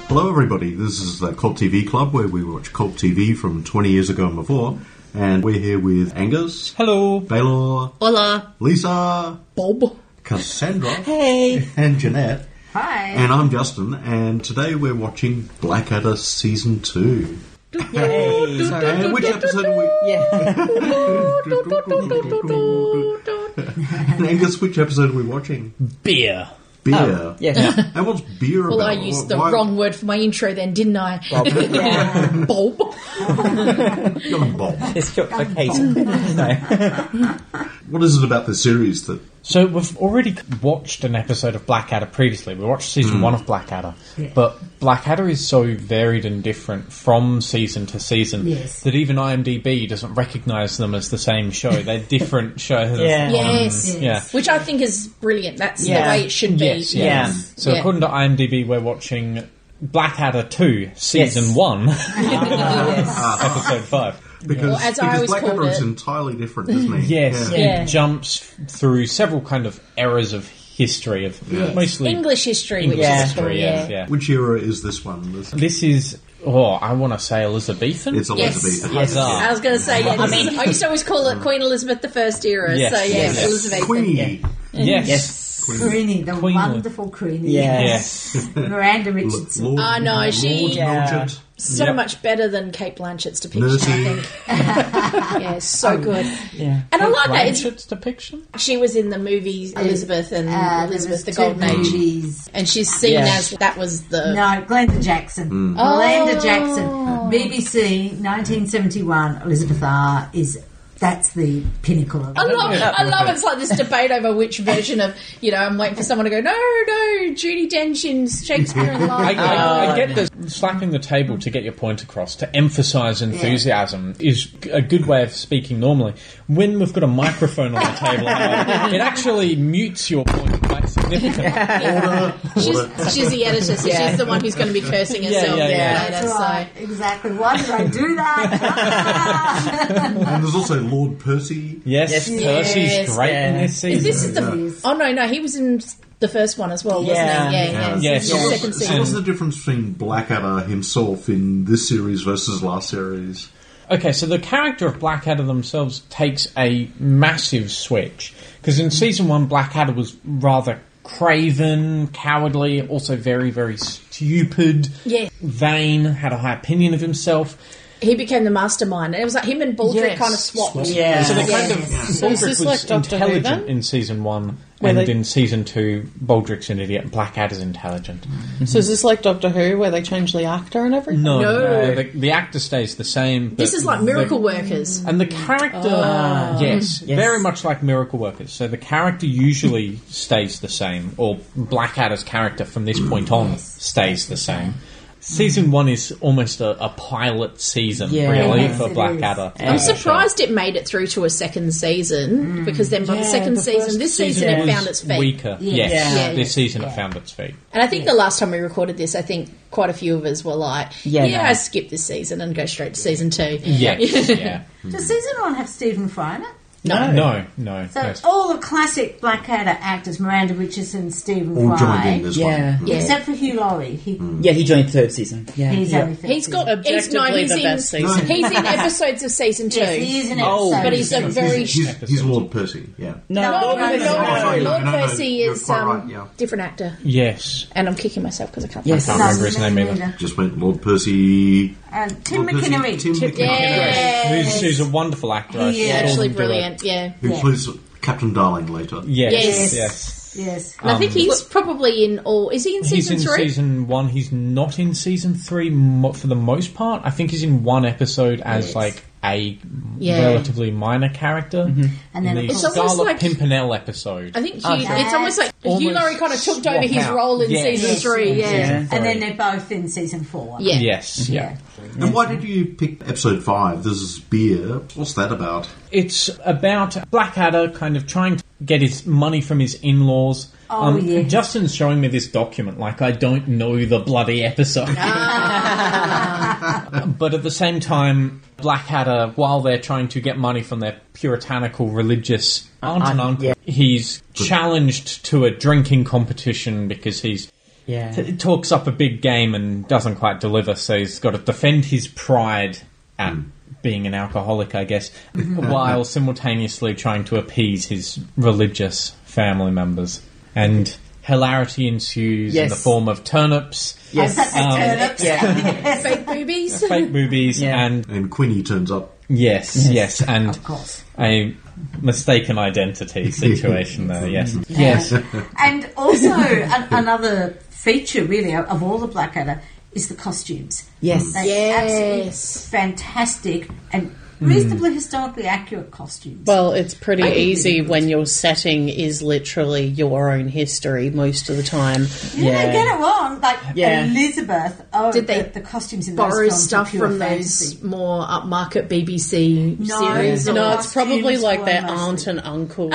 Hello everybody, this is the Cult TV Club where we watch Cult TV from 20 years ago and before, and we're here with Angus. Hello. Baylor. Hola. Lisa. Bob. Cassandra. Hey. And Jeanette. Hi. And I'm Justin, and today we're watching Blackadder Season 2. Yay. And which episode are we... And Angus, which episode are we watching? Beer. Beer. Oh, yeah. And what's beer about? Well, I used the wrong word for my intro then, didn't I? Bob. Bob. Young Bob. It's short for Kate. No. What is it about this series that... So we've already watched an episode of Blackadder previously. We watched season 1 of Blackadder. Yeah. But Blackadder is so varied and different from season to season that even IMDb doesn't recognise them as the same show. They're different shows. Yes. Yeah. Which I think is brilliant. That's the way it should be. Yes. So according to IMDb, we're watching Blackadder 2, season 1, episode 5. Because Blackadder is entirely different, isn't he? Yes, it jumps through several kind of eras of history, of mostly English history. English which is history, cool, yeah. Which era is this one? This is, I want to say Elizabethan. It's Elizabethan. Yes. I was going to say, I mean, I used to always call it Queen Elizabeth I era, Elizabethan. Queenie. Yes. Queenie, the wonderful Queenie. Yes. Miranda Richardson. She... Lord So much better than Kate Blanchett's depiction, I think. So good. Yeah. And I like that. Blanchett's depiction? She was in the movies Elizabeth and Elizabeth the Golden Age. And she's seen as that was the... No, Glenda Jackson. Glenda Jackson. BBC, 1971, Elizabeth R. That's the pinnacle of it. I love it. It's like this debate over which version of, I'm waiting for someone to go, no, Judi Dench in Shakespeare in Love. I get this. Slapping the table to get your point across, to emphasise enthusiasm, is a good way of speaking normally. When we've got a microphone on the table, it actually mutes your point quite significantly. She's the editor, so she's the one who's going to be cursing herself. That's right. Exactly. Why did I do that? And there's also Lord Percy. Yes. Percy's great in this season. This is the... Oh, no, he was in the first one as well, wasn't he? Yes. Second season. So what's the difference between Blackadder himself in this series versus last series? Okay, so the character of Blackadder themselves takes a massive switch. Because in season 1, Blackadder was rather craven, cowardly, also very, very stupid, vain, had a high opinion of himself. He became the mastermind. It was like him and Baldrick kind of swapped. Yeah. So they kind of... Baldrick was intelligent in season 1, and in season 2, Baldrick's an idiot, Blackadder's intelligent. Mm-hmm. So is this like Doctor Who, where they change the actor and everything? No. The actor stays the same. But this is like Miracle Workers. And the character... Yes, very much like Miracle Workers. So the character usually stays the same, or Blackadder's character from this point on stays the same. Season 1 is almost a pilot season, for Blackadder. I'm surprised it made it through to a second season, because then by the second season, this season it found its feet. Weaker. This season it found its feet. And I think the last time we recorded this, I think quite a few of us were like, I skip this season and go straight to season 2. Does season 1 have Stephen Fry in it? No. So all the classic Blackadder actors, Miranda Richardson, Stephen Fry, all joined in this one. Except for Hugh Laurie. He joined third season. He's in episodes of season 2. Yes, he is in episodes. But he's a very... He's Lord Percy, No, Lord Percy is different actor. Yes. And I'm kicking myself because I can't remember his name either. Just went Lord Percy... Tim McInnerny. Who's a wonderful actor. He's actually brilliant, Who plays Captain Darling later. Yes. And I think he's probably in all... Is he in season 3? He's in season 1. He's not in season 3 for the most part. I think he's in one episode as like a relatively minor character. And then the Scarlet Pimpernel episode. I think it's almost like Hugh Laurie kind of took over his role in season 3. And then they're both in season 4. And why did you pick episode 5? This is Beer. What's that about? It's about Blackadder kind of trying to get his money from his in-laws. Justin's showing me this document like I don't know the bloody episode. But at the same time, Blackadder, while they're trying to get money from their puritanical religious aunt and uncle, he's challenged to a drinking competition because he's Yeah. It talks up a big game and doesn't quite deliver, so he's got to defend his pride at being an alcoholic, I guess, while simultaneously trying to appease his religious family members. And hilarity ensues in the form of turnips. Yes. Turnips. Yeah. Fake boobies. Fake boobies, Yeah. and Quinny turns up. yes, and Of course. a mistaken identity situation there, yes. Yes. And also another feature, really, of all the Blackadder is the costumes. Yes. They absolutely Yes. fantastic and reasonably historically accurate costumes. Well, it's pretty I think easy it is. when your setting is literally your own history most of the time. you don't get it wrong. Like Yeah. Elizabeth, Did they the costumes in those Borrow films stuff are pure from fantasy. those more upmarket BBC No, series? the or- No, it's probably costumes like were their mostly- aunt and uncles.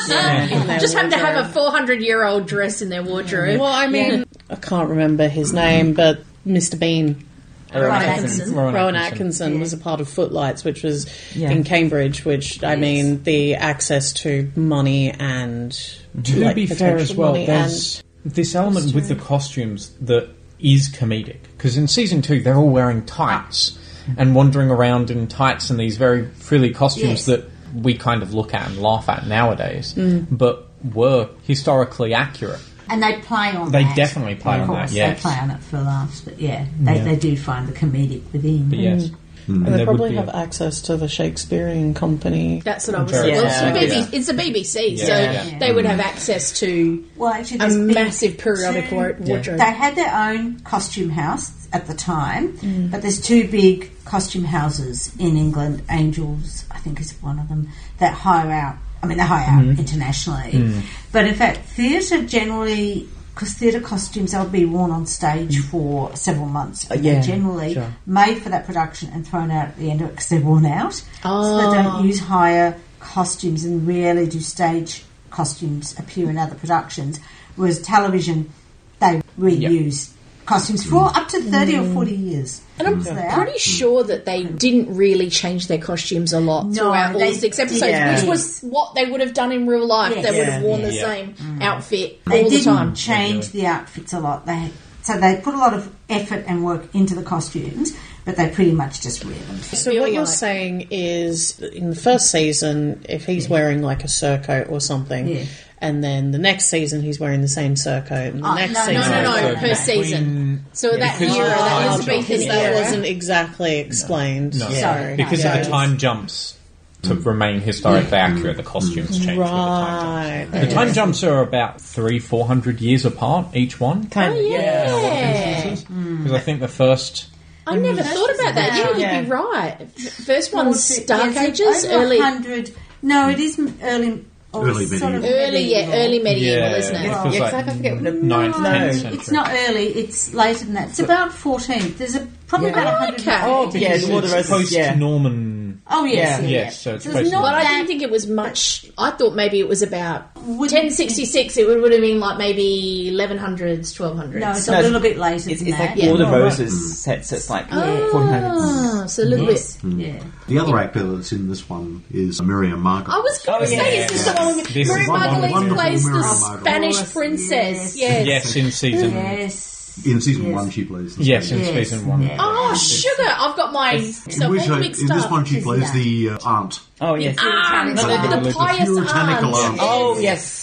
in their Just have to have a wardrobe. 400-year-old dress in their wardrobe. Well, I mean, I can't remember his name, but Mr. Bean. Rowan Atkinson. Rowan Atkinson was a part of Footlights, which was Yeah. in Cambridge, which, I mean, the access to money and... To like, be fair as potential well, money there's this element with the costumes that is comedic. Because in season 2, they're all wearing tights and wandering around in tights and these very frilly costumes Yes. that we kind of look at and laugh at nowadays, but were historically accurate. And they play on They that. definitely play Of on course, that, yes. they play on it for laughs, but they do find the comedic within. But yes. And And they there would probably be have access to the Shakespearean Company. That's what I was Very saying. Well, Yeah. it's the BBC, Yeah. so Yeah. they would have access to Well, actually, a there's been massive periodic two- wardrobe. They had their own costume house at the time, but there's two big costume houses in England. Angels, I think, is one of them that hire out. I mean, they hire out internationally, but in fact, theatre generally. Because theatre costumes, they'll be worn on stage for several months. But Yeah, they're generally sure. made for that production and thrown out at the end of it because they're worn out. So they don't use higher costumes and rarely do stage costumes appear in other productions. Whereas television, they reuse costumes for up to 30 or 40 years. And I'm So they are. pretty sure that they didn't really change their costumes a lot No, throughout all they 6 episodes, didn't. which was what they would have done in real life. Yes. They would have Yeah. worn the Yeah. same outfit They all the didn't time. change the outfits a lot. So they put a lot of effort and work into the costumes, but they pretty much just wear them. So feel what you're like- saying is, in the first season, if he's wearing like a surcoat or something, Yeah. and then the next season he's wearing the same surcoat, and the Oh, next no, season... No, So per season. So that because era, of the that time Elizabethan jumps. that era. wasn't exactly explained. No. Sorry. Because of Yeah. the time jumps to remain historically accurate, the costumes change with the time Right. jumps. The time jumps are about 400 years apart, each one. Kind of, Yeah. Because I think the first... I never thought about that. Yeah, Yeah. you'd be right. First one's Dark Yes, Ages, over early 100. No, it is early. Or Early sort of medieval. early medieval, Yeah, isn't it? it Yeah, feels 'cause like I forget what the 9th, 10th century. It's not early. It's later than that. It's about 14th. There's probably Yeah. about 100. Okay. Oh, yeah, Because the more the it's roses, yeah. post-Norman... Oh yes, Yeah. Yes, so it's it's basically- not But I that. didn't think it was much. I thought maybe it was about Wouldn't- 1066. It would have been like maybe 1100s, 1200s. No, it's No, a little bit later It's than like that. Yeah. all the Oh, right. roses sets. It's like 1400s. Ah, so a little Yes, bit. yeah. The other actor that's in this one is Miriam Margolyes. I was going to Oh, say, yeah. is this the one with This Mary is the one with Margolyes wonderful plays the Mary Margolyes. Spanish Yes, princess? yes. Yes. Yes, in season... Yes. In season Yes. 1 she plays. Yes, in Yes. season 1. Yeah. Oh, sugar! I've got my In, so which, all in mixed this up. one she Isn't plays that? the aunt. Oh, yes. Aunt, No, the religious. pious Puritanical aunt. aunt. Oh, yes.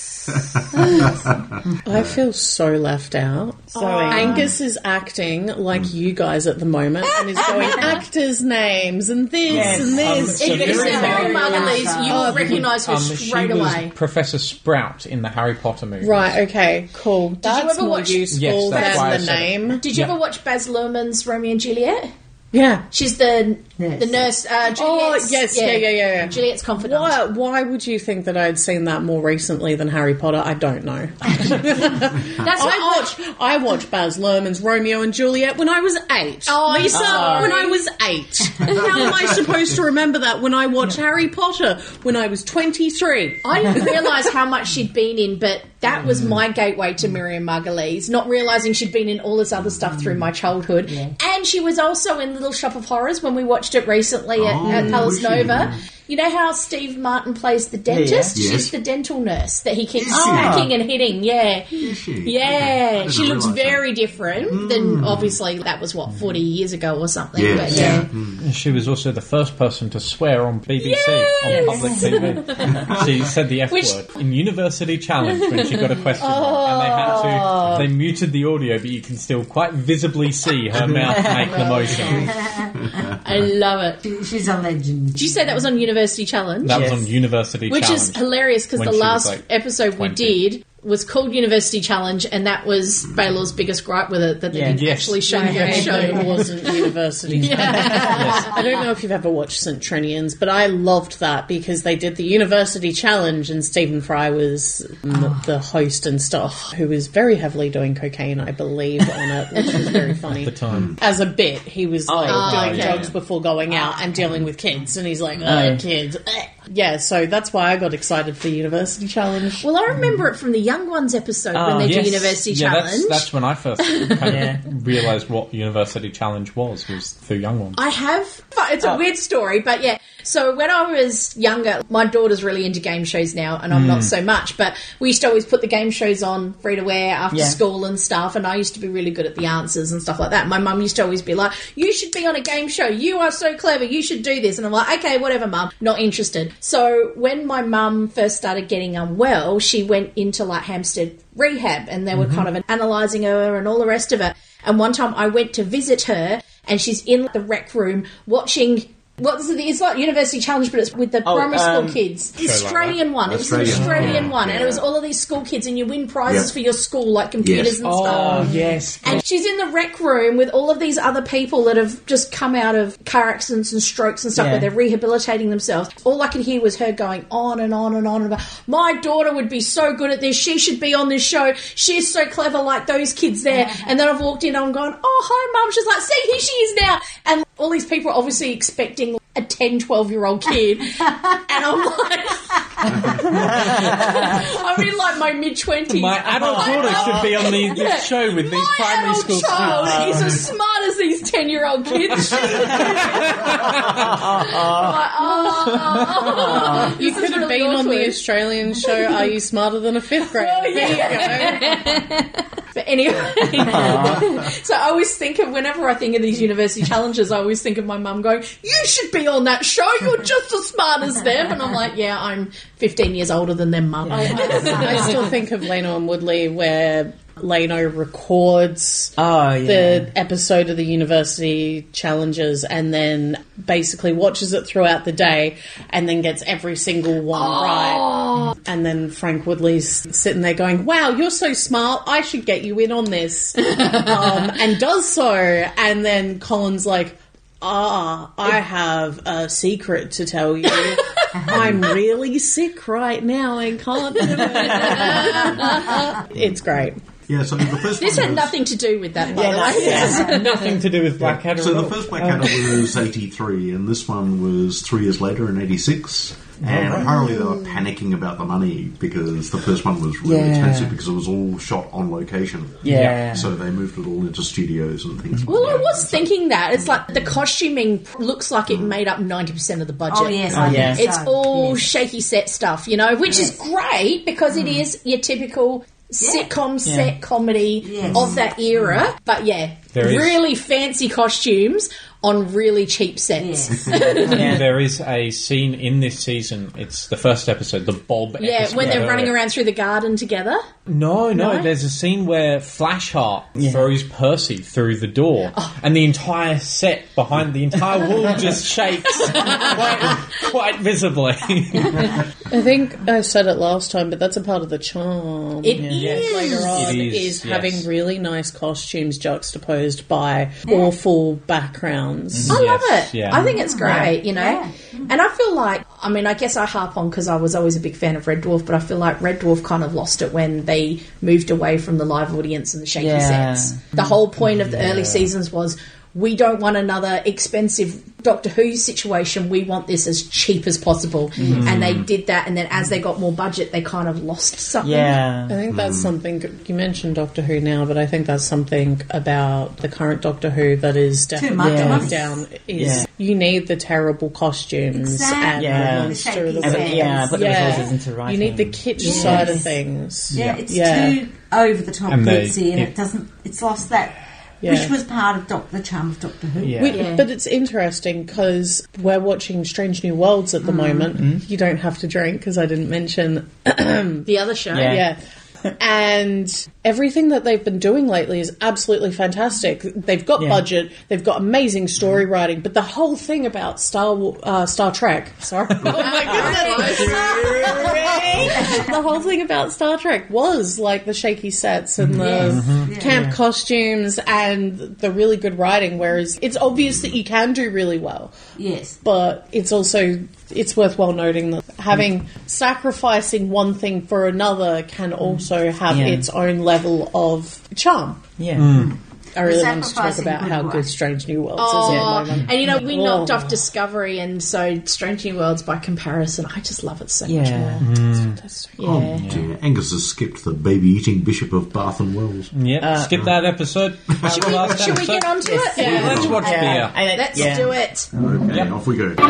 I feel so left out. So Angus is acting like you guys at the moment and is going actors' names and this Yes. and this. So If you see Mary Mary Margolyes, Margolyes, you will recognise her she straight was away. Professor Sprout in the Harry Potter movies. Right, okay, cool. That's ever more watch- useful Yes, that's why I than the said it. name. Did you ever watch Baz Luhrmann's Romeo and Juliet? Yeah. She's the Yes. the nurse. Juliet's, Oh, yes, yeah. Juliet's confidant. Why would you think that I'd seen that more recently than Harry Potter? I don't know. That's what I watched Baz Luhrmann's Romeo and Juliet when I was 8. Oh, I'm Lisa, sorry. when I was 8. How am I supposed to remember that when I watched Harry Potter when I was 23? I didn't realise how much she'd been in, but that was my gateway to Miriam Margolyes, not realising she'd been in all this other stuff through my childhood. And she was also in Little Shop of Horrors when we watched it recently at Palace was she? Nova. You know how Steve Martin plays the dentist? Yeah. She's the dental nurse that he keeps Is she? smacking and hitting. Yeah. Is she? I Yeah, didn't she looks realise that. very different than, obviously, that was, 40 years ago or something. Yes. But yeah. She was also the first person to swear on BBC, on public TV. She said the F Which- word in University Challenge when she got a question wrong. And they muted the audio, but you can still quite visibly see her mouth make the motion. I love it. She's a legend. Did you say that was on University Challenge? That was on University Which Challenge. is hilarious because when the she was, last like, episode 20. we did was called University Challenge, and that was Baylor's biggest gripe with it, that they didn't Yes. actually show her It show. wasn't University. I don't know if you've ever watched St. Trinians, but I loved that because they did the University Challenge and Stephen Fry was the host and stuff, who was very heavily doing cocaine, I believe, on it, which was very funny. At the time. As a bit, he was doing okay. drugs before going out and dealing with kids, and he's like, kids. Yeah, so that's why I got excited for the University Challenge. Well, I remember it from the Young Ones episode when they do University Challenge. That's when I first kind of realised what University Challenge was through Young Ones. I have. It's a weird story, but yeah. So when I was younger, my daughter's really into game shows now, and I'm not so much, but we used to always put the game shows on free to wear after school and stuff, and I used to be really good at the answers and stuff like that. My mum used to always be like, you should be on a game show. You are so clever. You should do this. And I'm like, okay, whatever, mum. Not interested. So when my mum first started getting unwell, she went into like Hampstead rehab, and they were kind of analysing her and all the rest of it. And one time I went to visit her, and she's in the rec room watching... It's like University Challenge, but it's with the primary school kids. Australian one. It was an Australian one. And it was all of these school kids, and you win prizes for your school, like computers and stuff. Oh, yes. And she's in the rec room with all of these other people that have just come out of car accidents and strokes and stuff where they're rehabilitating themselves. All I could hear was her going on and on and on about, my daughter would be so good at this. She should be on this show. She's so clever like those kids there. And then I've walked in and I'm going, oh, hi, Mum. She's like, see, here she is now. And all these people are obviously expecting a 10, 12-year-old kid. And I'm like... I'm in like my mid-20s. My adult daughter should be on this show with these primary school My adult child kids. is as smart as these 10-year-old kids. You could have been on the Australian show, Are You Smarter Than a Fifth Grader? Oh, yeah. But anyway, so I always think of, whenever I think of these university challenges, I always think of my mum going, you should be on that show, you're just as smart as them. And I'm like, yeah, I'm 15 years older than them, Mum. I still think of Leno and Woodley where Leno records the episode of the University Challenges and then basically watches it throughout the day and then gets every single one right. And then Frank Woodley's sitting there going, wow, you're so smart, I should get you in on this. And does so. And then Colin's like, I have a secret to tell you. I'm really sick right now and can't do it. It's great. Yeah, so the first This one had was, nothing to do with that, by the way. Yes. Nothing to do with Blackadder So at the all. first Blackadder was 83, and this one was 3 years later in 86. And apparently they were panicking about the money because the first one was really expensive because it was all shot on location. Yeah. So they moved it all into studios and things. Well, I was thinking that. It's like the costuming looks like it made up 90% of the budget. Oh, yes, I yes. think It's so. all Yes. shaky set stuff, you know, which is great because it is your typical sitcom set comedy of that era. But yeah, There is- really fancy costumes on really cheap sets. There is a scene in this season. It's the first episode, the Bob Yeah, episode. when they're running around through the garden together. No. There's a scene where Flashheart throws Percy through the door, and the entire set behind the entire wall just shakes quite visibly. I think I said it last time, but that's a part of the charm. It is. Later on It is, is yes. having really nice costumes juxtaposed by awful backgrounds. I love Yes, it. yeah. I think it's great, you know. Yeah. And I feel like, I mean, I guess I harp on because I was always a big fan of Red Dwarf, but I feel like Red Dwarf kind of lost it when they moved away from the live audience and the shaky Yeah. sets. The whole point of the early seasons was we don't want another expensive Doctor Who situation. We want this as cheap as possible. And they did that, and then as they got more budget, they kind of lost something. I think that's something, you mentioned Doctor Who now, but I think that's something about the current Doctor Who that is definitely going down, is you need the terrible costumes and the monster of the but the resources into writing. You need the kitsch side of things. It's too over the top glitzy, and it's lost that, which was part of the charm of Doctor Who. But it's interesting because we're watching Strange New Worlds at the moment. You don't have to drink, because I didn't mention the other show. And everything that they've been doing lately is absolutely fantastic. They've got budget, they've got amazing story writing, but the whole thing about Star Trek, sorry, oh my goodness, the whole thing about Star Trek was like the shaky sets and the camp costumes and the really good writing, whereas it's obvious that you can do really well. Yes. But it's also, it's worthwhile noting that sacrificing one thing for another can also have its own level of charm. I really want to talk about how good Strange New Worlds is at the moment. And we knocked off Discovery, and so Strange New Worlds by comparison, I just love it so much more. It's fantastic. Oh dear, Angus has skipped the baby-eating Bishop of Bath and Wells. Skip that episode. Should we get onto it? Let's watch Beer. Let's do it. Okay, off we go.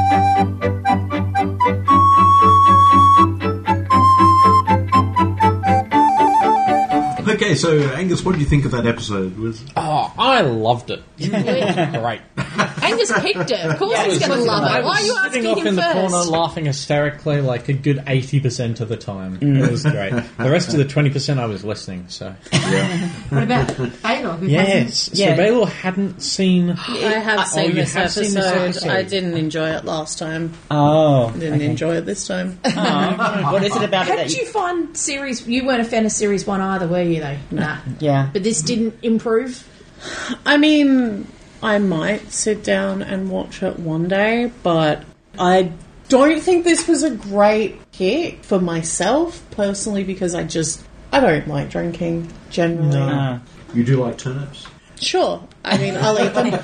Okay, so Angus, what did you think of that episode? I loved it. Great. Angus picked it. Of course he's going to love it. Why are you asking sitting off him in the first? corner laughing hysterically like a good 80% of the time. It was great. The rest of the 20% I was listening, so... What about Baylor? Yes. So Baylor hadn't seen... I have seen this episode. I didn't enjoy it last time. Didn't enjoy it this time. What is it about How it? did you find series... You weren't a fan of Series 1 either, were you, though? Nah. Yeah. But this didn't improve? I mean, I might sit down and watch it one day, but I don't think this was a great hit for myself, personally, because I don't like drinking, generally. You do like turnips? Sure. I mean, I'll eat them.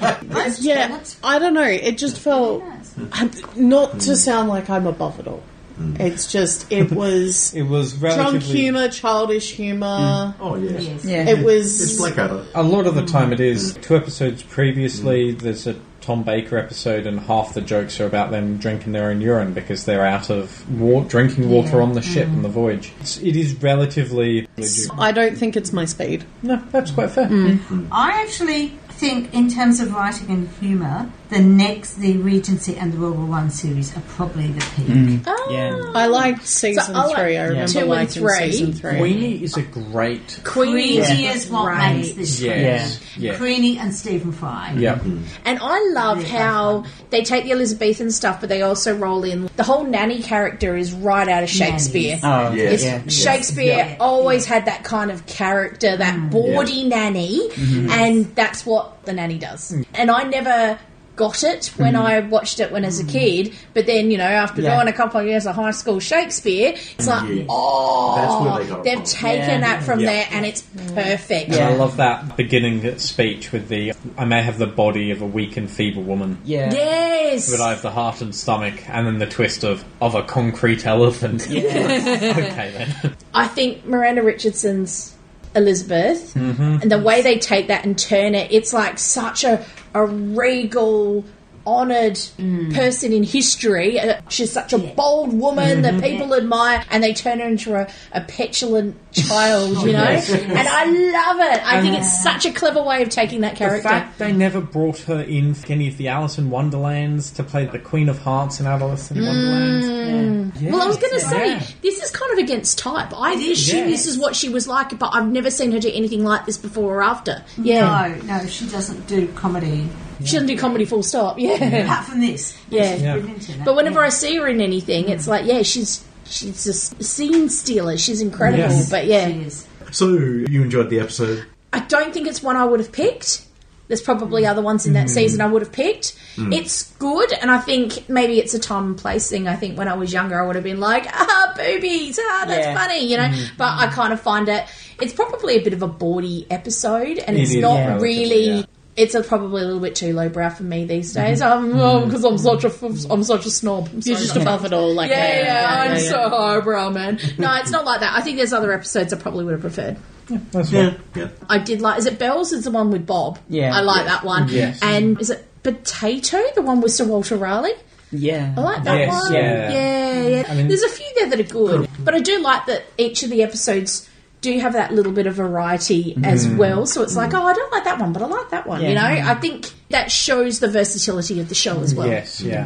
I don't know. It just felt... Not to sound like I'm above it all. It's just, it was relatively... drunk humour, childish humour. Oh, yes. It was... It's Blackadder. A lot of the time it is. 2 episodes previously, there's a Tom Baker episode, and half the jokes are about them drinking their own urine because they're out of drinking water on the ship on the voyage. It is relatively... I don't think it's my speed. No, that's quite fair. I actually think, in terms of writing and humour, the Regency and the World War One series are probably the peak. I liked season 3. I remember 2 and liking 3. season 3. Queenie is a great... Queenie is what makes this show. Yeah. Queenie and Stephen Fry. Yeah. And I love how they take the Elizabethan stuff, but they also roll in... The whole nanny character is right out of Shakespeare. Oh, yes. Shakespeare always had that kind of character, that bawdy nanny, and that's what the nanny does. And I never... got it when I watched it when as a kid, but then after doing a couple of years of high school Shakespeare, it's like That's where they got it they've from. taken that from there, and it's perfect. And I love that beginning speech with the I may have the body of a weak and feeble woman, Yes, but I have the heart and stomach, and then the twist of a concrete elephant. Okay then. I think Miranda Richardson's Elizabeth and the way they take that and turn it, it's like such a regal, honoured person in history. She's such a bold woman that people admire, and they turn her into a petulant child, and I love it. I think it's such a clever way of taking that character. The fact they never brought her in any of the Alice in Wonderlands to play the Queen of Hearts in Alice in Wonderlands. Well, I was going to say, this is kind of against type. I assume this is what she was like, but I've never seen her do anything like this before or after. No, she doesn't do comedy. She doesn't do comedy full stop, Apart from this. But whenever I see her in anything, it's like, she's a scene stealer. She's incredible, but She is. So, you enjoyed the episode? I don't think it's one I would have picked. There's probably other ones in that season I would have picked. It's good, and I think maybe it's a time and place thing. I think when I was younger, I would have been like, boobies, that's funny, But I kind of find it's probably a bit of a bawdy episode, and it's not really... It's probably a little bit too lowbrow for me these days. Because I'm such a snob. You're just above it all. Like I'm so highbrow, man. No, it's not like that. I think there's other episodes I probably would have preferred. Yeah. I did like. Is it Bells? Is the one with Bob? Yeah. I like that one. Yes. And is it Potato? The one with Sir Walter Raleigh? Yeah. I like that one. Yeah. I mean, there's a few there that are good, but I do like that each of the episodes do have that little bit of variety as well. So it's like, I don't like that one, but I like that one. Yeah. You know, I think that shows the versatility of the show as well. Yes, yeah.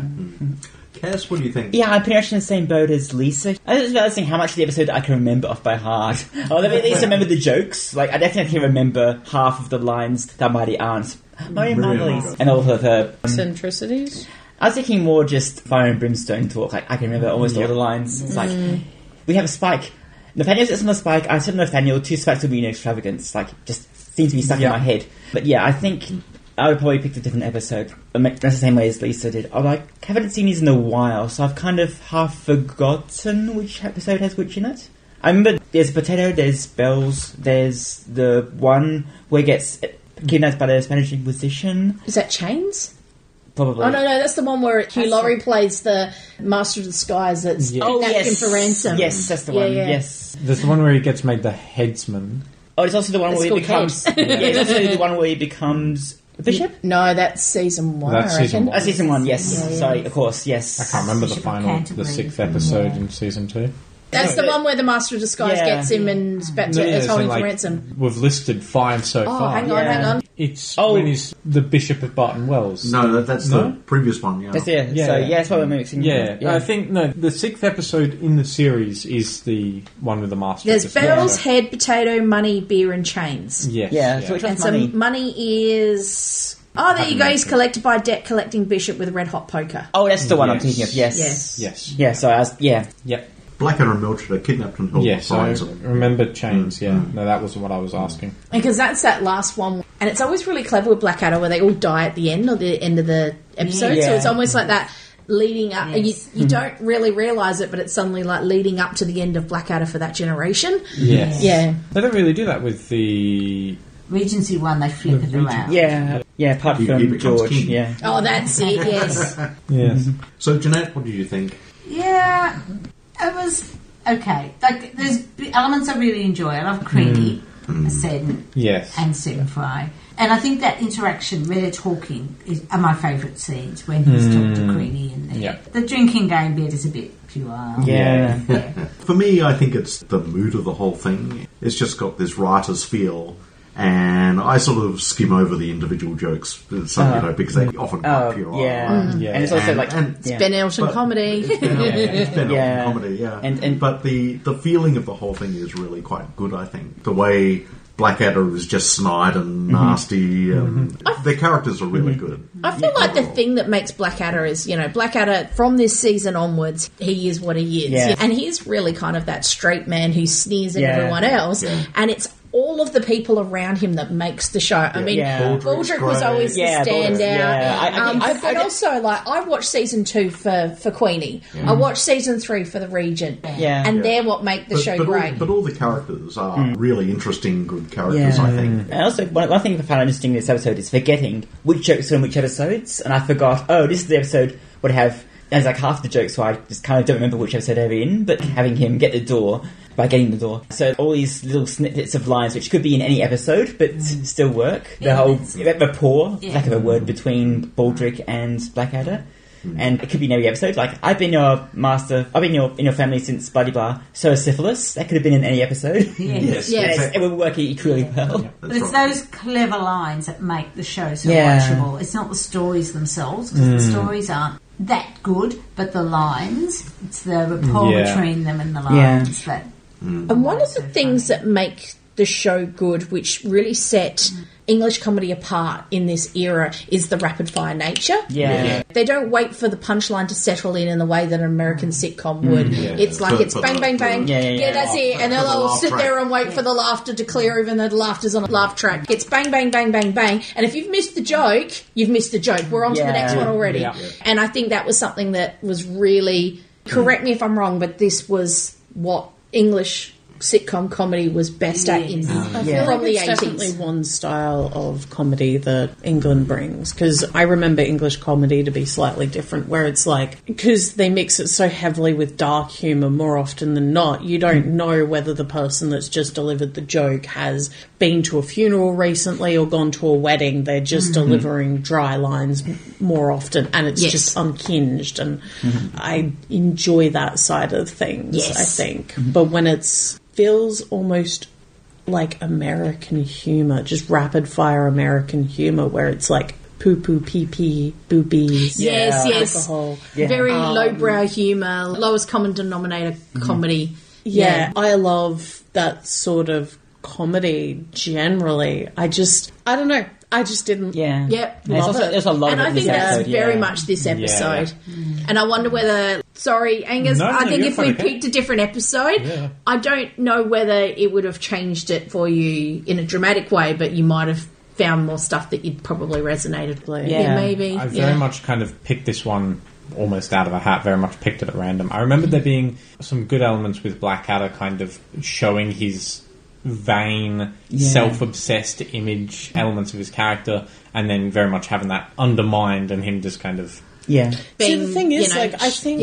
Cass, what do you think? Yeah, I'm pretty much in the same boat as Lisa. I was realising how much of the episode I can remember off by heart. Or at least remember the jokes. Like, I definitely can remember half of the lines that Mighty Aunt, Mary Margulies, and all of her... Eccentricities? I was thinking more just fire and brimstone talk. Like, I can remember almost all the lines. It's like, we have a spike. Nathaniel sits on the spike. I said Nathaniel, 2 spikes would be an extravagance. Like, just seems to be stuck in my head. But yeah, I think I would probably pick a different episode. That's the same way as Lisa did. I haven't seen these in a while, so I've kind of half forgotten which episode has which in it. I remember there's Potato, there's Bells, there's the one where he gets kidnapped by the Spanish Inquisition. Is that Chains? Probably. Oh, no, that's the one where Hugh Laurie plays the Master of Disguise that's kidnapped him for ransom. Yes, that's the one. Yeah. Yes. There's the one where he gets made the headsman. Oh, it's also the one where he becomes... it's also the one where he becomes... a bishop? No, that's season 1, That's I reckon. season 1. Season 1, yes. Yeah. Sorry, of course, yes. I can't remember the Bishop of final, the Canterbury. 6th episode in season 2. That's the one where the Master of Disguise gets him and is holding for ransom. We've listed 5 so far. Hang on. It's when he's the Bishop of Barton Wells. No, that's the previous one, yeah. That's it. So, that's what we're mixing. Yeah, I think, the 6th episode in the series is the one with the Master of There's Disguise. Bells, Head, Potato, Money, Beer and Chains. Yes. Yeah, so which And one's Money? so Money is... Oh, there you go. He's collected by a debt-collecting bishop with a red-hot poker. Oh, that's the one I'm thinking of, yes. Yes. So I was, Yep. Blackadder and Mildred are kidnapped and held Yes, for I ransom. remember Chains, No, that wasn't what I was asking. Because that's that last one. And it's always really clever with Blackadder where they all die at the end or the end of the episode. Yeah. So it's almost like that leading up. Yes. You don't really realise it, but it's suddenly like leading up to the end of Blackadder for that generation. Yes. Yeah. They don't really do that with the... Regency one, they flip it around. Yeah, apart He from becomes George, king. Oh, that's it, yes. Yes. So, Jeanette, what did you think? Yeah, it was okay. Like, there's elements I really enjoy. I love Creedy, Seddon, Yes. and Stephen Fry. And I think that interaction where they're talking are my favourite scenes when he's talking to Creedy and the drinking game bit is a bit puerile. Yeah. For me, I think it's the mood of the whole thing. It's just got this writer's feel. And I sort of skim over the individual jokes, because they often quite pure. And it's also It's Ben Elton comedy. It's Ben Elton comedy, And but the feeling of the whole thing is really quite good, I think. The way Blackadder is just snide and nasty. The characters are really good. I feel like the thing that makes Blackadder is, Blackadder, from this season onwards, he is what he is. Yeah. And he's really kind of that straight man who sneers at everyone else. Yeah. And it's all of the people around him that makes the show. I mean, Baldrick was always the standout. But also, like, I watched season 2 for Queenie. I watched season 3 for the Regent. And they're what make the show great. But all the characters are really interesting, good characters, I think. And also, one thing I found interesting in this episode is forgetting which jokes are in which episodes. And I forgot, this is the episode would have... There's like half the jokes, so I just kind of don't remember which episode they're in, but having him get the door by getting the door. So all these little snippets of lines, which could be in any episode, but still work. The whole rapport, lack of a word, between Baldrick and Blackadder. And it could be in every episode. Like, I've been your master, I've been in your family since blah, blah, blah. So is syphilis. That could have been in any episode. Yes. It would work equally well. But it's those clever lines that make the show so watchable. It's not the stories themselves, because the stories aren't that good, but the lines, it's the rapport between them and the lines that... And one of the things that make the show good, which really set English comedy apart in this era, is the rapid-fire nature. They don't wait for the punchline to settle in the way that an American sitcom would. It's like it's bang, bang, bang. That's it. And they'll all sit there and wait for the laughter to clear, even though the laughter's on a laugh track. It's bang, bang, bang, bang, bang. And if you've missed the joke, you've missed the joke. We're on to the next one already. And I think that was something that was really... Correct me if I'm wrong, but this was what English sitcom comedy was best at in I feel from like the it's definitely 80s. one style of comedy that England brings, because I remember English comedy to be slightly different, where it's like, because they mix it so heavily with dark humour more often than not, you don't know whether the person that's just delivered the joke has been to a funeral recently or gone to a wedding. They're just delivering dry lines more often, and it's just unhinged, and I enjoy that side of things, I think. But when it's feels almost like American humour, just rapid fire American humour, where it's like poo poo pee pee boobies, alcohol, very lowbrow humour, lowest common denominator comedy. I love that sort of comedy generally. I don't know. I just didn't. Love it. There's a lot and of I think that's very much this episode. And I wonder whether. Sorry, Angus. No, I think you're if we okay. picked a different episode, I don't know whether it would have changed it for you in a dramatic way, but you might have found more stuff that you'd probably resonated with. Yeah, maybe. I very much kind of picked this one almost out of a hat, very much picked it at random. I remember there being some good elements with Blackadder kind of showing his vain, self-obsessed image elements of his character, and then very much having that undermined and him just kind of... See, the thing is, I think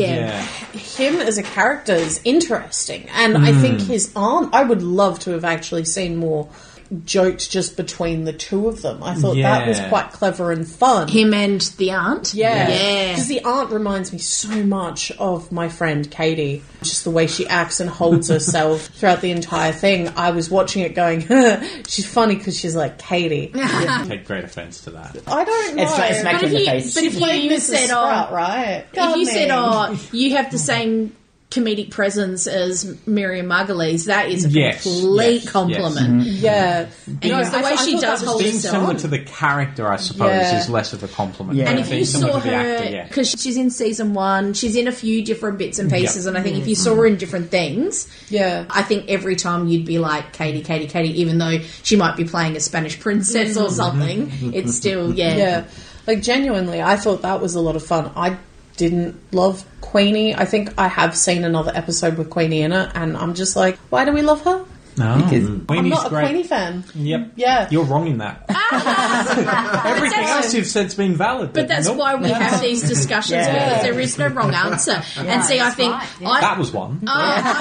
him as a character is interesting, and I think his aunt, I would love to have actually seen more jokes just between the two of them. I thought that was quite clever and fun. Him and the aunt? Yeah. Because the aunt reminds me so much of my friend Katie. Just the way she acts and holds herself throughout the entire thing. I was watching it going, she's funny because she's like Katie. I take great offence to that. I don't know. It's smack in the face. But if you said, right? If you said, you have the same comedic presence as Miriam Margolyes, that is a complete compliment. Because the way she does hold being herself. similar to the character, I suppose, is less of a compliment. And if Being you similar saw to the actor, her, because she's in season 1, she's in a few different bits and pieces, and I think if you saw her in different things, I think every time you'd be like, Katie, Katie, Katie, even though she might be playing a Spanish princess or something, it's still, Like, genuinely, I thought that was a lot of fun. I didn't love Queenie. I think I have seen another episode with Queenie in it, and I'm just like, why do we love her? No, I'm not a Queenie fan. Yep. Yeah. You're wrong in that. Everything else you've said's been valid. But that's why we have these discussions, because there is no wrong answer. And see, I think... that was one. And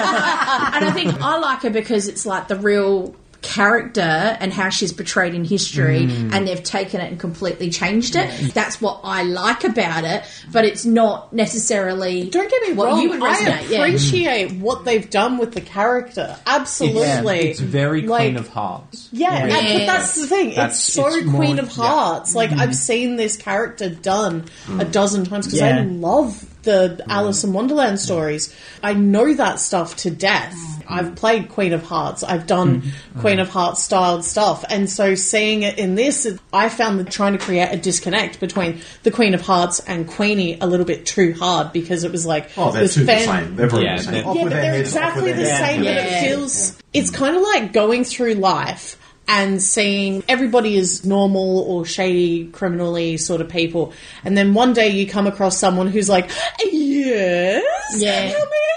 I think I like her because it's like the real character and how she's portrayed in history, and they've taken it and completely changed it. That's what I like about it, but it's not necessarily... Don't get me what wrong, you would resonate. I appreciate what they've done with the character. Absolutely. It's very Queen of Hearts. But that's the thing. It's so Queen of Hearts. Like, I've seen this character done a dozen times because I love the Alice in Wonderland stories. I know that stuff to death. I've played Queen of Hearts. I've done Queen of Hearts styled stuff. And so seeing it in this, I found that trying to create a disconnect between the Queen of Hearts and Queenie a little bit too hard, because it was like... they're two the same. They're probably the same. but they're exactly the same, but it feels... It's kind of like going through life and seeing everybody is normal or shady, criminally sort of people. And then one day you come across someone who's like, yes, how may I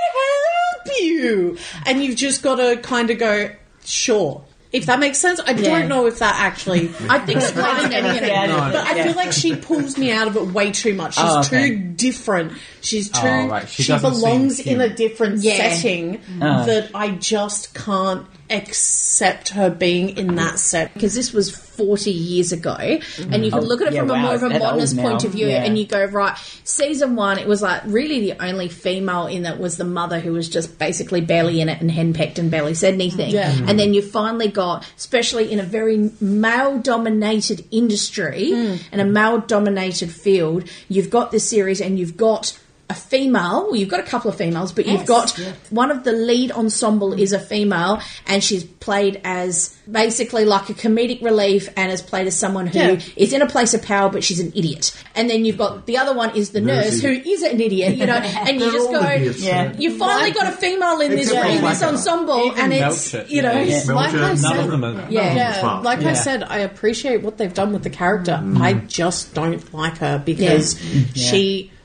help you? And you've just got to kind of go, sure. If that makes sense. I don't know if that actually... I think explaining anything. But I feel like she pulls me out of it way too much. She's too different. She's too... She belongs in a different setting that I just can't accept her being in that set. Because this was 40 years ago, and you can look at it from a more of a modernist point of view, and you go, right, season 1, it was like really the only female in that was the mother, who was just basically barely in it and henpecked and barely said anything. And then you finally got, especially in a very male-dominated industry and a male-dominated field, you've got this series and you've got a female, well, you've got a couple of females, but you've got one of the lead ensemble is a female, and she's played as basically like a comedic relief, and is played as someone who is in a place of power, but she's an idiot. And then you've got the other one is the nurse, who is an idiot, you know, and you just go, you finally got a female in this ensemble, and it's, you know, like I said, none of them are. I said, I appreciate what they've done with the character. I just don't like her because she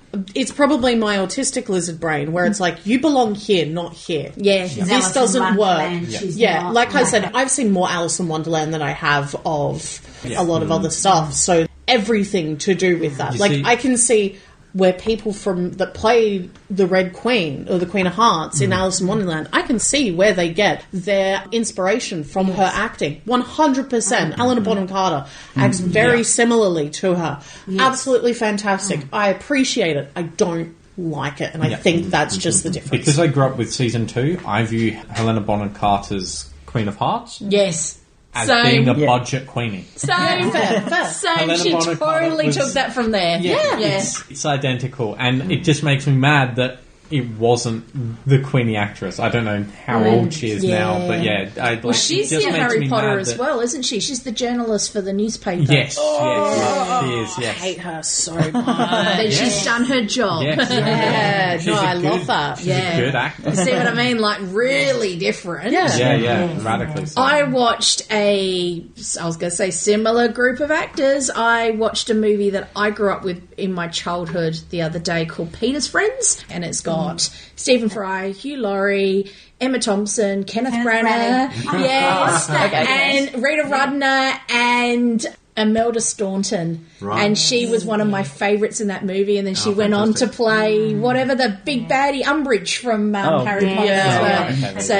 it's probably my autistic lizard brain where it's like, you belong here, not here. Yeah. This doesn't work. Yeah, like I said, I've seen more Alice in Wonderland than I have of a lot of other stuff. So everything to do with that. I can see where people that play the Red Queen or the Queen of Hearts in Alice in Wonderland, I can see where they get their inspiration from her acting. 100%. Helena Bonham Carter acts very similarly to her. Yes. Absolutely fantastic. I appreciate it. I don't like it, and I think that's just the difference. Because I grew up with season 2, I view Helena Bonham Carter's Queen of Hearts. Yes. As being a budget queenie. Same. She totally took that from there. It's identical, and it just makes me mad that it wasn't the Queenie actress. I don't know how old she is now, but she's in Harry Potter as well, isn't she? She's the journalist for the newspaper. Yes, she is. Yes. I hate her so much. Then she's done her job. Yes. I love that. She's a good actor. See what I mean? Like, really different. Radically so. I watched similar group of actors. I watched a movie that I grew up with in my childhood the other day called Peter's Friends, and it's got Stephen Fry, Hugh Laurie, Emma Thompson, Kenneth Branagh, and Rita Rudner and Imelda Staunton. Right. And she was one of my favourites in that movie, and then she went on to play whatever the big baddie Umbridge from Harry Potter as well.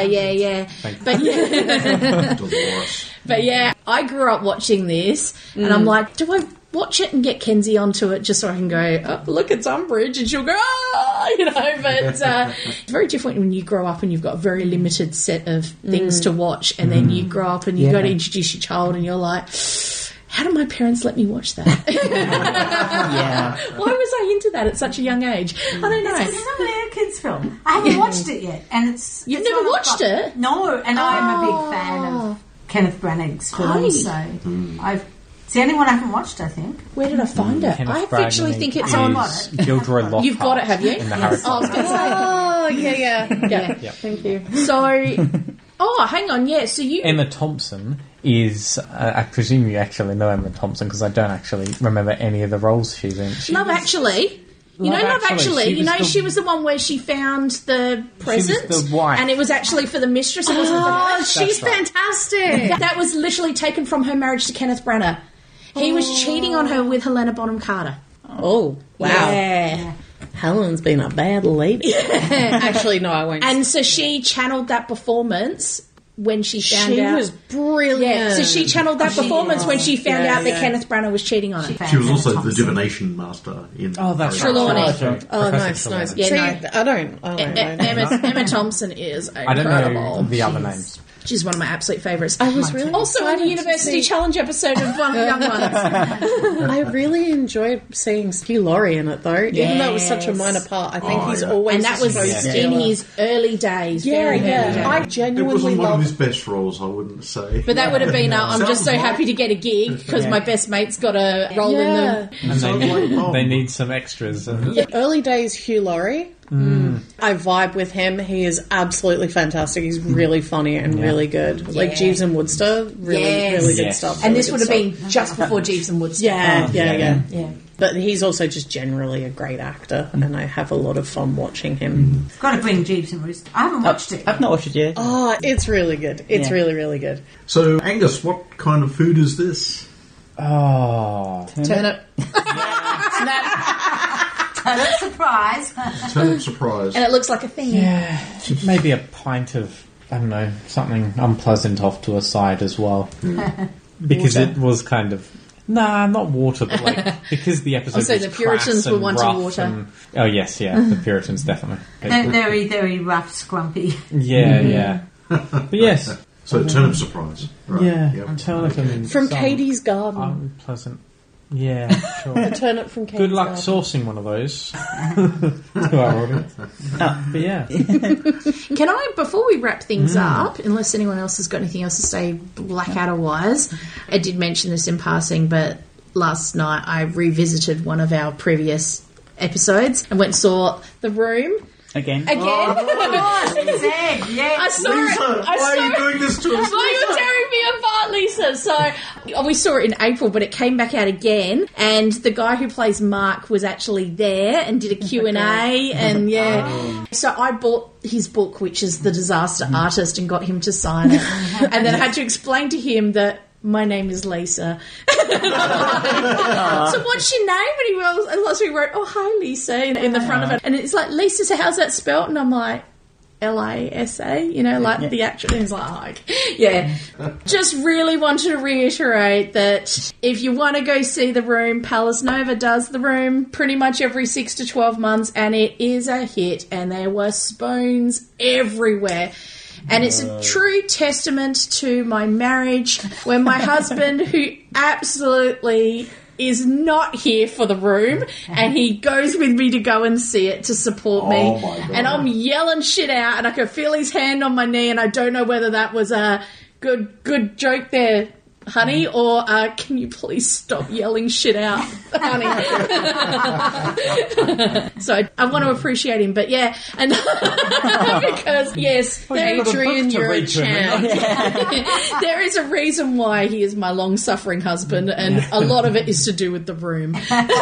But I grew up watching this, and I'm like, do I watch it and get Kenzie onto it just so I can go, oh, look, it's Umbridge, and she'll go, but it's very different when you grow up and you've got a very limited set of things to watch, and then you grow up and you've got to introduce your child, and you're like, how do my parents let me watch that? Why was I into that at such a young age? I don't know. It's only a kids' film. I haven't watched it yet, and You've never watched it? No, and I'm a big fan of Kenneth Branagh's films, so it's the only one I haven't watched, I think. Where did I find it? I actually think it's on Gilderoy Lockhart. You've got it, have you? In the Harry Potter. I was going to say. Yeah. Thank you. So, hang on, So you... Emma Thompson is... I presume you actually know Emma Thompson, because I don't actually remember any of the roles she's in. Love Actually... Love Actually. She was the one where she found the present. She was the wife. And it was actually for the mistress. It wasn't for her. She's fantastic. That was literally taken from her marriage to Kenneth Branagh. He was cheating on her with Helena Bonham Carter. Oh, wow. Yeah. Helen's been a bad lady. Actually, no, I won't. And so she channeled that performance when she found out. She was brilliant. Yeah, so she channeled that performance when she found out that Kenneth Branagh was cheating on her. She was also the divination master in... Oh, that's Trelawney. Oh, nice. Yeah, See, I don't know. Emma Thompson is incredible. I don't know the other names. She's one of my absolute favourites. I was really also in the University Challenge episode of One of the Young Ones. I really enjoyed seeing Hugh Laurie in it, though. Even though it was such a minor part, I think he's always... And that was in his early days. Very early days. I genuinely It wasn't one of his best roles, I wouldn't say. But that would have been, I'm just so happy to get a gig, because my best mate's got a role in them. And they need some extras. Early days Hugh Laurie... I vibe with him. He is absolutely fantastic. He's really funny and really good. Like Jeeves and Woodster, really good stuff. And this would have been just before Jeeves and Woodster. Yeah. But he's also just generally a great actor, and I have a lot of fun watching him. Got to bring Jeeves and Woodster. I haven't watched it. I've not watched it yet. Oh, it's really good. It's really, really good. So, Angus, what kind of food is this? Oh, turnip. Turnip surprise. Turnip surprise. And it looks like a thing. Yeah, maybe a pint of, I don't know, something unpleasant off to a side as well. Because it was kind of... Nah, not water, but because the episode was the Puritans were wanting water. The Puritans definitely. They're very, very rough, scrumpy. Yeah. But yes. So turnip surprise. Right. Yeah, turnip from Katie's garden. Unpleasant. Yeah, sure. A turnip from Katie's Good luck garden. sourcing one of those to our audience. But yeah. Can I, before we wrap things up, unless anyone else has got anything else to say Blackadder-wise, I did mention this in passing, but last night I revisited one of our previous episodes and went and saw The Room. Again. Oh, Zed, I saw Lisa, it. why are you doing this to us? Why are you tearing me apart, Lisa? Lisa. So we saw it in April, but it came back out again, and the guy who plays Mark was actually there and did a Q&A, and so I bought his book, which is The Disaster Artist, and got him to sign it, and then I had to explain to him that my name is Lisa. So what's your name? And he wrote, oh, hi, Lisa, in the front of it. And it's like, Lisa, so how's that spelt? And I'm like, Lasa, like the actress. And he's like, oh, okay. Yeah. Just really wanted to reiterate that if you want to go see The Room, Palace Nova does The Room pretty much every 6 to 12 months, and it is a hit, and there were spoons everywhere. And it's a true testament to my marriage when my husband, who absolutely is not here for The Room, and he goes with me to go and see it to support me. And I'm yelling shit out, and I can feel his hand on my knee, and I don't know whether that was a good joke there, honey, or can you please stop yelling shit out, honey? So I want to appreciate him, but yeah, and because yes, Adrian, you're a champ. There is a reason why he is my long-suffering husband, and a lot of it is to do with The Room.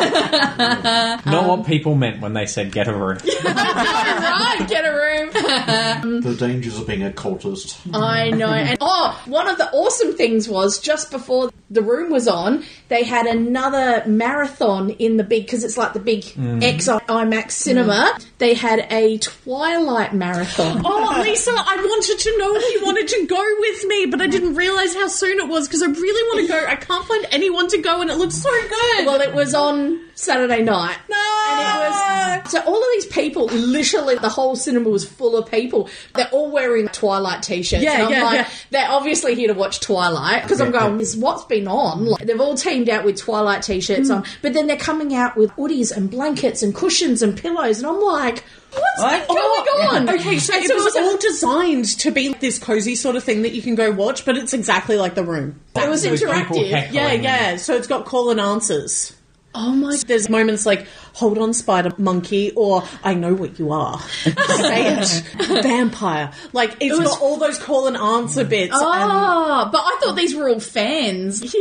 Not what people meant when they said get a room. Right, get a room. The dangers of being a cultist. I know. And one of the awesome things was just before The Room was on, they had another marathon in the big, because it's like the big X IMAX cinema. They had a Twilight marathon. Oh, Lisa, I wanted to know if you wanted to go with me, but I didn't realise how soon it was, because I really want to go. I can't find anyone to go, and it looks so good. Well, it was on Saturday night. No! And it was... So all of these people, literally the whole cinema was full of people. They're all wearing Twilight t-shirts. They're obviously here to watch Twilight, because I'm going, this is what's been on. Like, they've all teamed out with Twilight t-shirts on, but then they're coming out with hoodies and blankets and cushions and pillows, and I'm like, what's going on? Okay, so it was all designed to be this cozy sort of thing that you can go watch, but it's exactly like The Room. It was interactive. Yeah. So it's got call and answers. Oh my... There's moments like, hold on, spider monkey, or I know what you are. Say it. Vampire. Like, it's got all those call and answer bits. But I thought these were all fans. You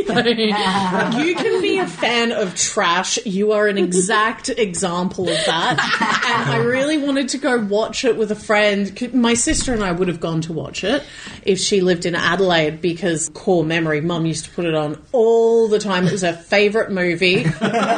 can be a fan of trash. You are an exact example of that. And I really wanted to go watch it with a friend. My sister and I would have gone to watch it if she lived in Adelaide, because core memory, Mum used to put it on all the time. It was her favourite movie.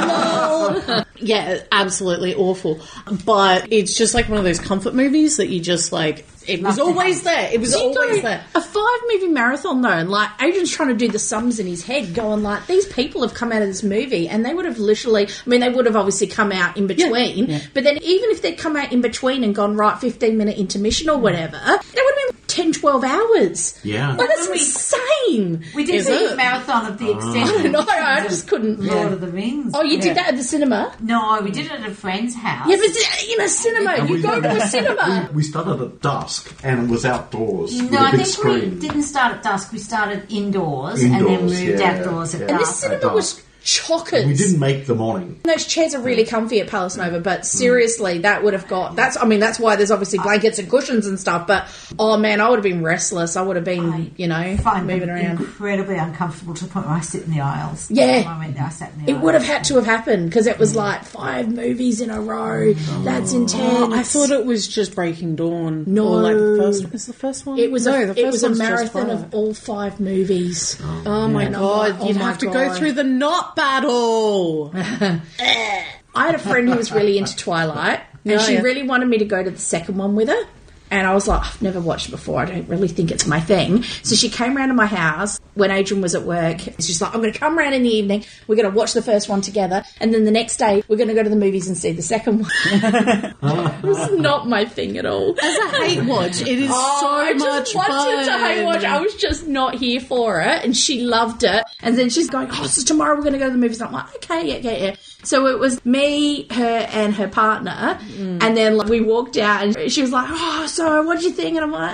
Yeah, absolutely awful. But it's just like one of those comfort movies that you just like... It was always there. It was always there. A 5-movie marathon, though, and like Adrian's trying to do the sums in his head, going like, these people have come out of this movie, and they would have literally... I mean, they would have obviously come out in between, but then even if they'd come out in between and gone, right, 15-minute intermission or whatever, it would have been 10, 12 hours. Yeah. Like, that's insane. We did see a marathon of the extended. No, I just couldn't. Lord of the Rings. Oh, you did that at the cinema? No, we did it at a friend's house. Yeah, but in a cinema. You go to a cinema. We started at dusk, and it was outdoors with No, a I big think screen. we didn't start at dusk. We started indoors and then moved outdoors at And this dusk. cinema was chockers. We didn't make the morning. Those chairs are really comfy at Palace Nova, but seriously, that would have got... That's why there's obviously blankets and cushions and stuff, but, oh man, I would have been restless. I would have been, moving around. Incredibly uncomfortable to the point where I sit in the aisles. Yeah. When I went there, I sat in the aisles. It would have had to have happened, because it was like 5 movies in a row. That's intense. I thought it was just Breaking Dawn. No. Or like the first one. Is the first one? It was the a first one's marathon just of all 5 movies. Oh my God. You'd have to go through the knot battle. I had a friend who was really into Twilight, and she really wanted me to go to the second one with her. And I was like, I've never watched it before. I don't really think it's my thing. So she came round to my house when Adrian was at work. She's like, I'm going to come round in the evening. We're going to watch the first one together. And then the next day, we're going to go to the movies and see the second one. It was not my thing at all. As a hate watch, it is so much fun. I just wanted to hate watch. I was just not here for it. And she loved it. And then she's going, so tomorrow we're going to go to the movies. And I'm like, okay, yeah. So it was me, her, and her partner. And then we walked out and she was like, so what did you think? And I'm like,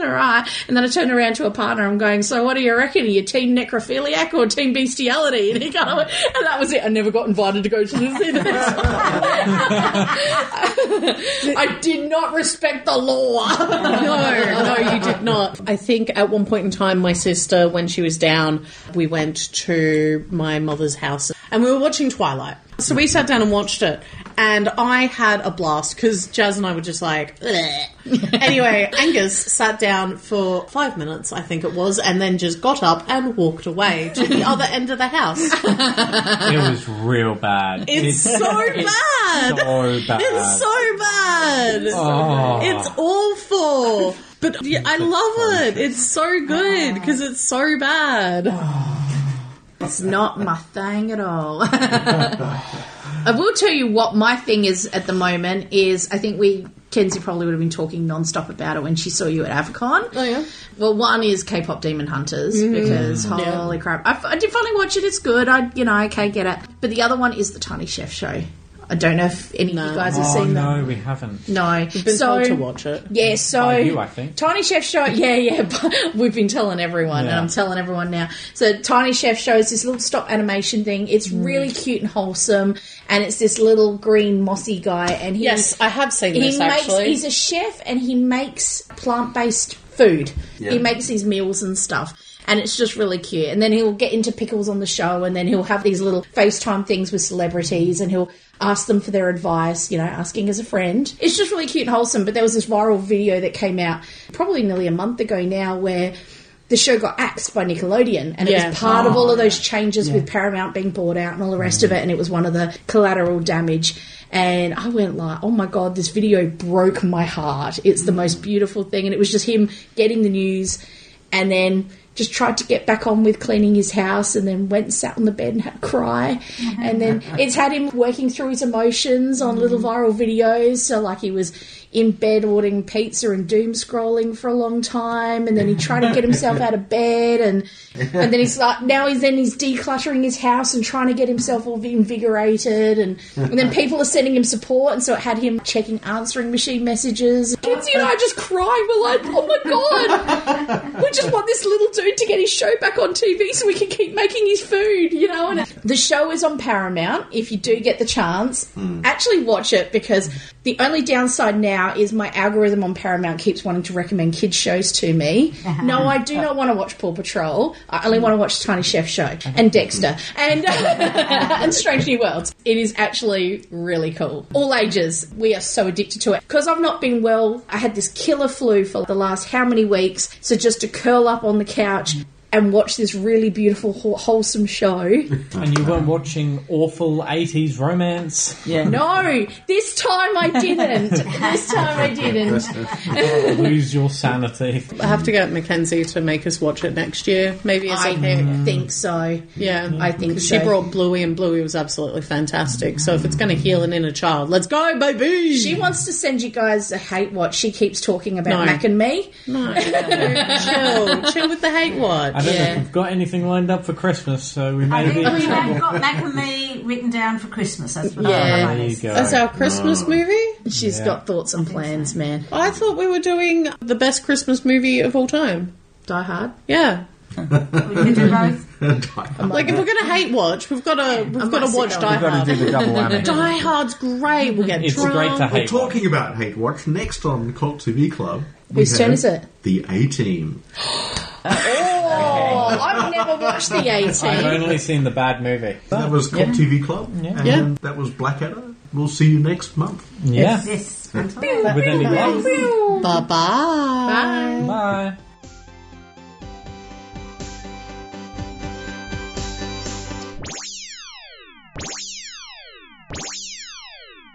all right. And then I turned around to a partner. I'm going, so what do you reckon? Are you team necrophiliac or team bestiality? And he kind of went, and that was it. I never got invited to go to the theatre. I did not respect the law. No, you did not. I think at one point in time, my sister, when she was down, we went to my mother's house and we were watching Twilight. So we sat down and watched it, and I had a blast because Jazz and I were just like, ugh. Anyway, Angus sat down for 5 minutes, I think it was, and then just got up and walked away to the other end of the house. It was real bad. It's so bad. So bad. It's so bad. Oh. It's awful. But yeah, I love it. It's so good because it's so bad. It's not my thing at all. I will tell you what my thing is at the moment is I think Kenzie probably would have been talking non-stop about it when she saw you at AVCon. Oh, yeah? Well, one is K-pop Demon Hunters because holy crap. I did finally watch it. It's good. I can't get it. But the other one is the Tiny Chef Show. I don't know if any of you guys have seen that. No, we haven't. No. We've been told to watch it. Yeah, so... By you, I think. Tiny Chef Show, yeah. We've been telling everyone, and I'm telling everyone now. So Tiny Chef Show is this little stop animation thing. It's really cute and wholesome, and it's this little green mossy guy. And Yes, I have seen this, actually. He's a chef, and he makes plant-based food. Yeah. He makes these meals and stuff. And it's just really cute. And then he'll get into pickles on the show, and then he'll have these little FaceTime things with celebrities, and he'll ask them for their advice, asking as a friend. It's just really cute and wholesome. But there was this viral video that came out probably nearly a month ago now where the show got axed by Nickelodeon, and it was part of all of those changes with Paramount being bought out and all the rest of it, and it was one of the collateral damage. And I went like, oh my God, this video broke my heart. It's the most beautiful thing. And it was just him getting the news and then just tried to get back on with cleaning his house, and then went and sat on the bed and had a cry. And then it's had him working through his emotions on little viral videos. So like he was in bed ordering pizza and doom scrolling for a long time, and then he tried to get himself out of bed, and then he's like, now he's decluttering his house and trying to get himself all invigorated, and then people are sending him support, and so it had him checking answering machine messages. Kenzie and I just cried. We're like, oh my God, we just want this little dude to get his show back on TV so we can keep making his food, and the show is on Paramount. If you do get the chance, actually watch it, because the only downside now is my algorithm on Paramount keeps wanting to recommend kids shows to me. No, I do not want to watch Paw Patrol. I only want to watch Tiny Chef Show and Dexter and and Strange New Worlds. It is actually really cool. All ages. We are so addicted to it. Because I've not been well, I had this killer flu for the last how many weeks. So just to curl up on the couch and watch this really beautiful, wholesome show. And you weren't watching awful 80s romance? Yeah. No, this time I didn't. Lose your sanity. I have to get Mackenzie to make us watch it next year, maybe as a hit. Think so. Yeah, I think so. She brought Bluey, and Bluey was absolutely fantastic. So if it's going to heal an inner child, let's go, baby! She wants to send you guys a hate watch. She keeps talking about Mac and Me. No, chill with the hate watch. I don't know if we've got anything lined up for Christmas, so we may I be think in we trouble. have got Mac and Me written down for Christmas. That's what Yeah. I There you like. go. That's our Christmas movie? She's got thoughts and plans, man. I thought we were doing the best Christmas movie of all time. Die Hard. Yeah. We can do both. Like, if we're going to hate watch, we've got to watch sit Die We've got Hard. to do the double whammy. Die Hard's great. We'll get It's drunk. great to Well, hate. talking about Hate Watch, next on Cult TV Club, we Whose turn have is it? The A-Team. Oh, I've never watched the I've A-Team. only seen the bad movie. That was Cult TV Club, and Yeah. that was Blackadder. We'll see you next month. Yeah. Yes. Fantastic. With any luck. Bye-bye. Bye. Bye.